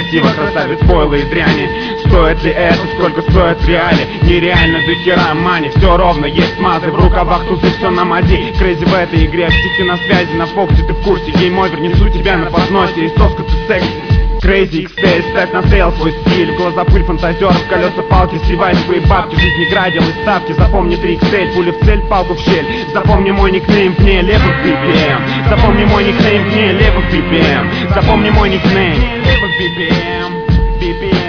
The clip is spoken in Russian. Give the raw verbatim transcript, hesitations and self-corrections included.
красиво, красавец, пойло и дряни. Стоит ли это, сколько стоит в реале? Нереально до хера мани, все ровно, есть мазы в рукавах, тузы, все на мази. Крейзи в этой игре, птицы на связи, на фокусе ты в курсе. Гейм-овер, несу тебя на подносе, и соска ты секси. Crazy X-Tail, ставь на сейл свой стиль. В глаза пыль фантазеров, колеса палки, сливай свои бабки. В жизни грай, делай ставки, запомни три икс-эль. Пуля в цель, палку в щель. Запомни мой никнейм вне левых би пи эм. Запомни мой никнейм вне левых би пи эм. Запомни мой никнейм левых би пи эм. би пи эм.